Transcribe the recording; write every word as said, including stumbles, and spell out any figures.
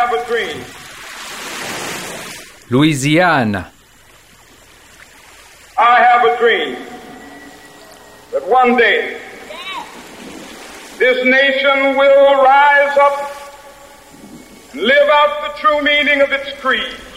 have a dream. Louisiane. I have a dream that one day this nation will rise up and live out the true meaning of its creed.